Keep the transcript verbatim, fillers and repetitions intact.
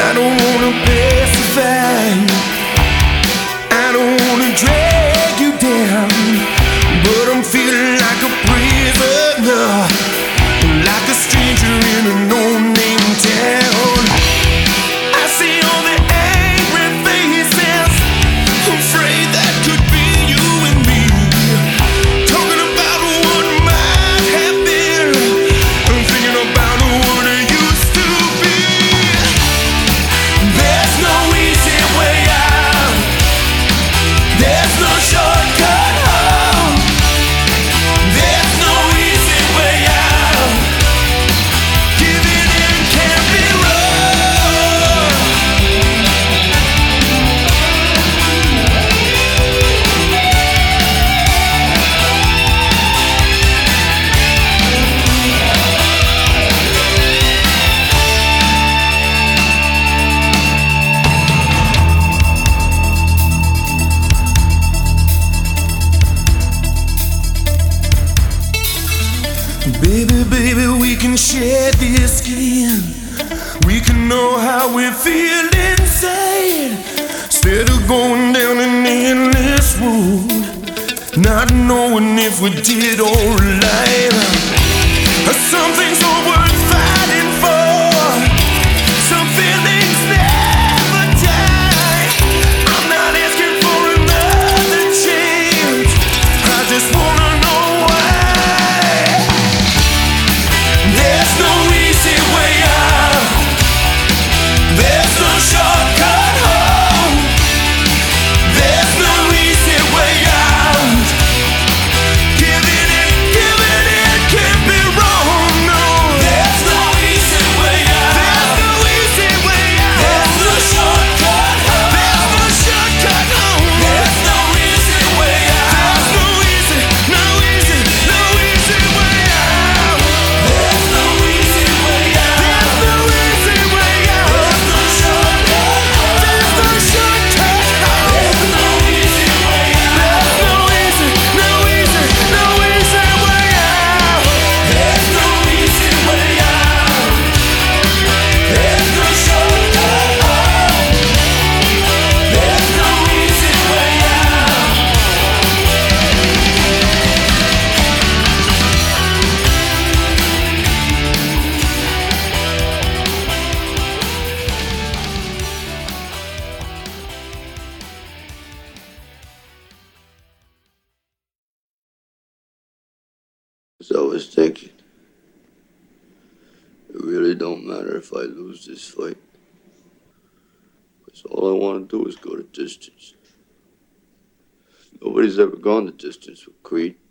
I don't wanna pacify you, I don't wanna drag you down, but I'm feeling like a prisoner, like a stranger in a no-name town. I see all the angry faces, afraid that could be you and me, talking about what might have been, and thinking about what it used to be. There's no easy way out, there's no shortcut home, there's no easy way out, giving in can't be wrong. Baby, baby, we can share this skin. We can know how we feel inside, instead of going down an endless road, not knowing if we did alright. Some things are worth fighting for, some feelings never die. I'm not asking for another chance, I just wanna know why. There's no easy way out, there's no shortcut home, there's no easy way out, giving it, giving it can't be wrong, no. There's no easy way out, there's no easy way out, there's no shortcut home, there's no shortcut home, there's no easy way out, there's no easy, no easy, no easy way out. There's no easy way out, there's no easy way out, there's no shortcut home, there's no shortcut home, there's no easy way out, there's no easy, no easy, no easy way out. There's no easy way out, there's no shortcut home, there's no easy way out. So I was thinking, it really don't matter if I lose this fight, because all I want to do is go the distance. Nobody's ever gone the distance with Creed.